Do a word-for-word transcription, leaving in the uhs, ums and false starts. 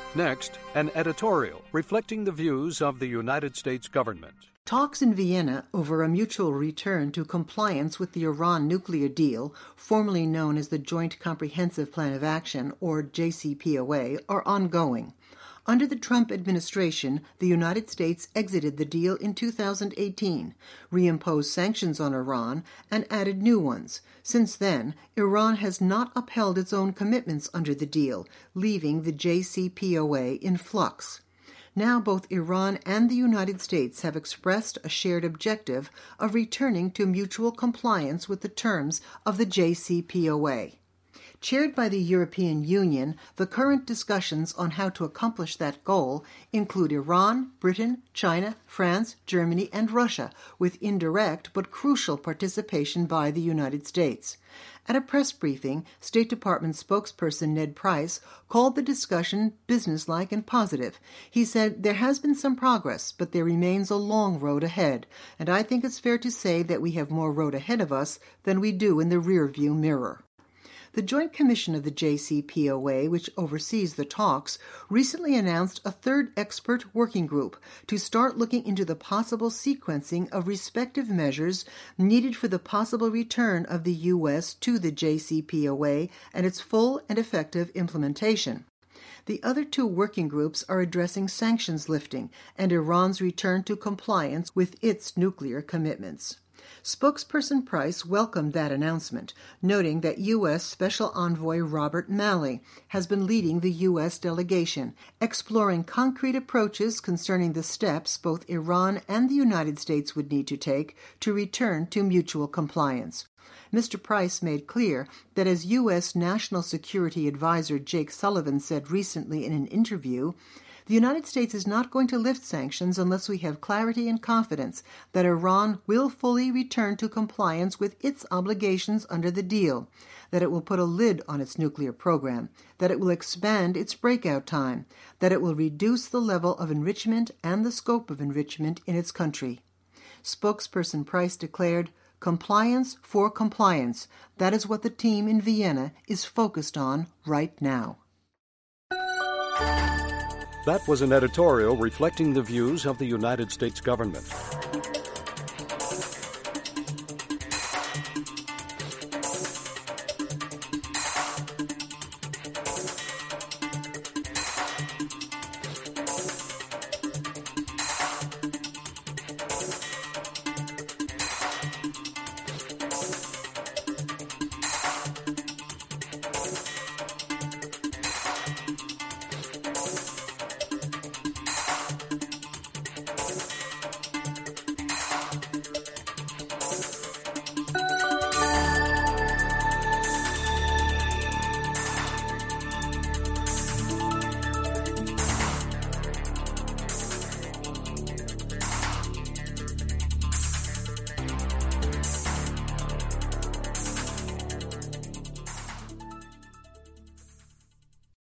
Next, an editorial reflecting the views of the United States government. Talks in Vienna over a mutual return to compliance with the Iran nuclear deal, formerly known as the Joint Comprehensive Plan of Action, or J C P O A, are ongoing. Under the Trump administration, the United States exited the deal in two thousand eighteen, reimposed sanctions on Iran, and added new ones. Since then, Iran has not upheld its own commitments under the deal, leaving the J C P O A in flux. Now both Iran and the United States have expressed a shared objective of returning to mutual compliance with the terms of the J C P O A. Chaired by the European Union, the current discussions on how to accomplish that goal include Iran, Britain, China, France, Germany, and Russia, with indirect but crucial participation by the United States. At a press briefing, State Department spokesperson Ned Price called the discussion businesslike and positive. He said, "There has been some progress, but there remains a long road ahead, and I think it's fair to say that we have more road ahead of us than we do in the rearview mirror." The Joint Commission of the J C P O A, which oversees the talks, recently announced a third expert working group to start looking into the possible sequencing of respective measures needed for the possible return of the U S to the J C P O A and its full and effective implementation. The other two working groups are addressing sanctions lifting and Iran's return to compliance with its nuclear commitments. Spokesperson Price welcomed that announcement, noting that U S. Special Envoy Robert Malley has been leading the U S delegation, exploring concrete approaches concerning the steps both Iran and the United States would need to take to return to mutual compliance. Mister Price made clear that, as U S. National Security Advisor Jake Sullivan said recently in an interview, the United States is not going to lift sanctions unless we have clarity and confidence that Iran will fully return to compliance with its obligations under the deal, that it will put a lid on its nuclear program, that it will expand its breakout time, that it will reduce the level of enrichment and the scope of enrichment in its country. Spokesperson Price declared, "Compliance for compliance. That is what the team in Vienna is focused on right now." That was an editorial reflecting the views of the United States government.